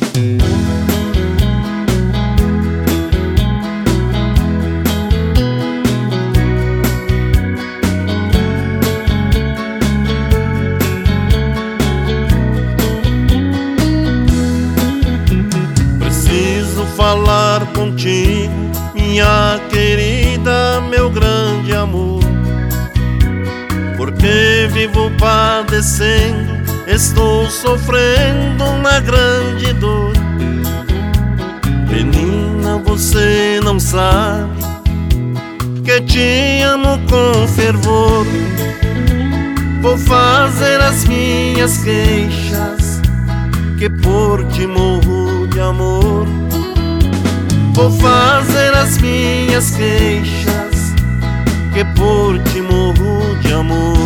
Preciso falar contigo, minha querida, meu grande amor, porque vivo padecendo, estou sofrendo uma grande dor. Menina, você não sabe que te amo com fervor. Vou fazer as minhas queixas, que por ti morro de amor. Vou fazer as minhas queixas, que por ti morro de amor.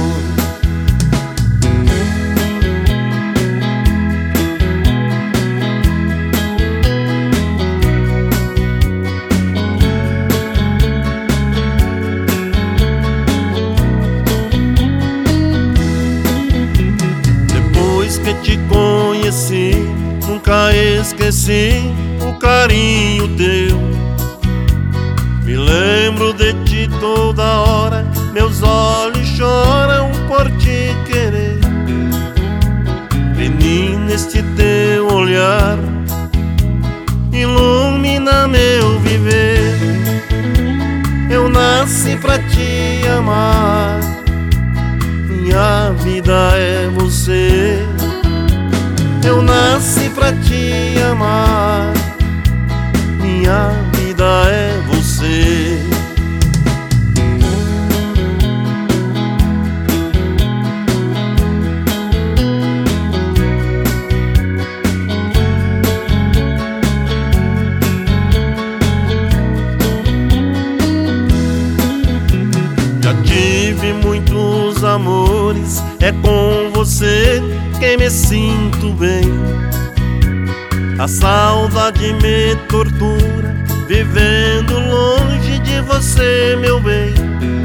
Depois que te conheci, nunca esqueci o carinho teu. Me lembro de ti toda hora, meus olhos choram por te querer. Menina, este teu olhar ilumina meu viver. Eu nasci pra te amar, minha vida é você. Eu nasci pra te amar, minha vida é você. Já tive muitos amores, é com você que me sinto bem. A saudade me tortura, vivendo longe de você, meu bem.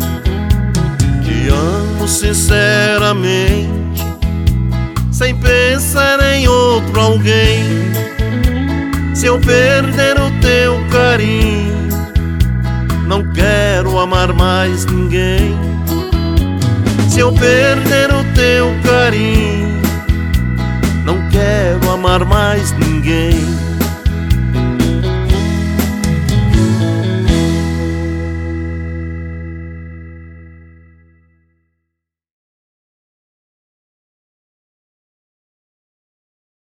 Te amo sinceramente, sem pensar em outro alguém. Se eu perder o teu carinho, não quero amar mais ninguém. Se eu perder o teu carinho, não quero amar mais ninguém.